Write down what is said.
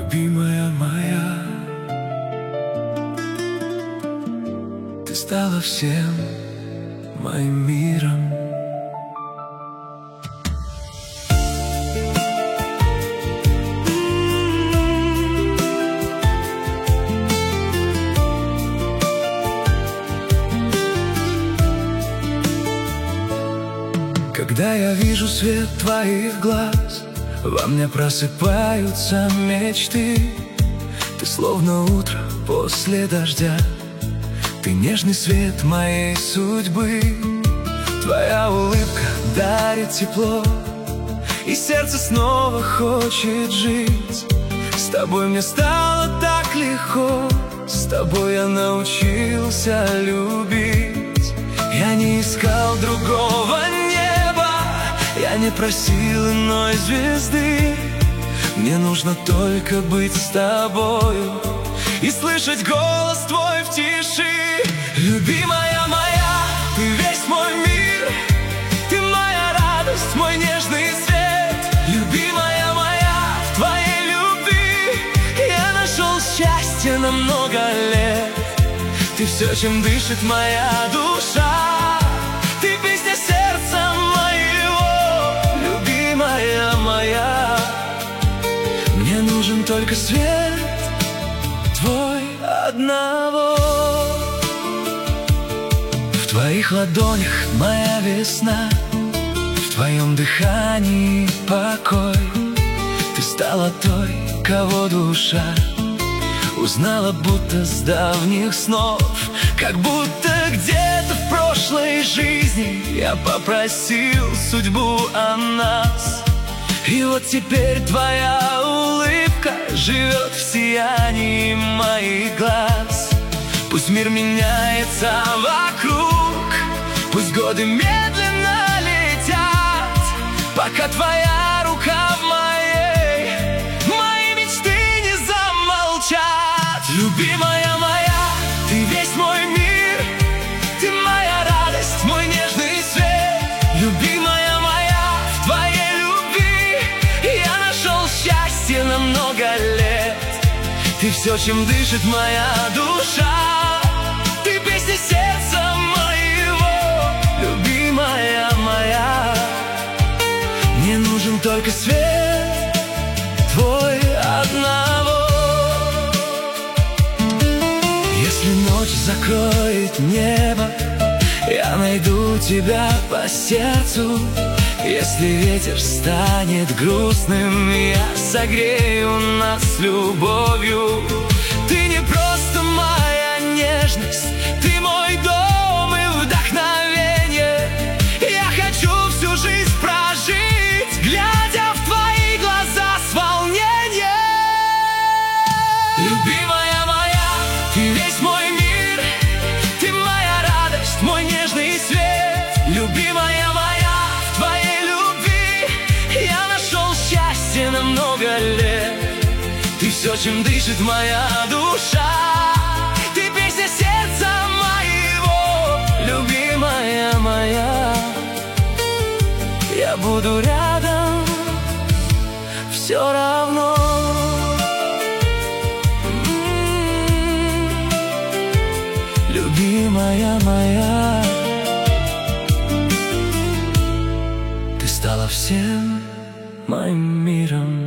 любимая моя, ты стала всем моим миром. Когда я вижу свет твоих глаз, во мне просыпаются мечты. Ты словно утро после дождя, ты нежный свет моей судьбы. Твоя улыбка дарит тепло, и сердце снова хочет жить. С тобой мне стало так легко, с тобой я научился любить. Я не искал другого неба, я не просил иной звезды. Мне нужно только быть с тобою и слышать голос твой в тиши. Любимая моя, ты весь мой мир, ты моя радость, мой нежный свет. Любимая моя, в твоей любви я нашел счастье на много лет. Ты все, чем дышит моя душа, ты песня сердца моего. Любимая моя, мне нужен только свет твой одного. В твоих ладонях моя весна, в твоем дыхании покой. Ты стала той, кого душа узнала будто с давних снов. Как будто где-то в прошлой жизни я попросил судьбу о нас. И вот теперь твоя улыбка живет в сиянии моих глаз. Пусть мир меняется вокруг, пусть годы медленно летят, пока твоя рука в моей, мои мечты не замолчат. Любимая моя, ты весь мой мир, ты моя радость, мой нежный свет. Любимая моя, в твоей любви я нашел счастье на много лет. Ты все, чем дышит моя душа, ты песня сердца моего. Любимая моя, мне нужен только свет твой одного. Если ночь закроет небо, я найду тебя по сердцу. Если ветер станет грустным, я согрею нас любовью. Ты не просто моя нежность, ты мой дом и вдохновение. Я хочу всю жизнь прожить, глядя в твои глаза с волнением. Любимая моя, ты весь мой мир, ты моя радость, мой нежный свет. Любимая моя, в твоей любви я нашел счастье на много лет. Ты все, чем дышит моя душа, ты песня сердца моего. Любимая моя, я буду рядом все равно. Любимая моя, ты стала всем моим миром.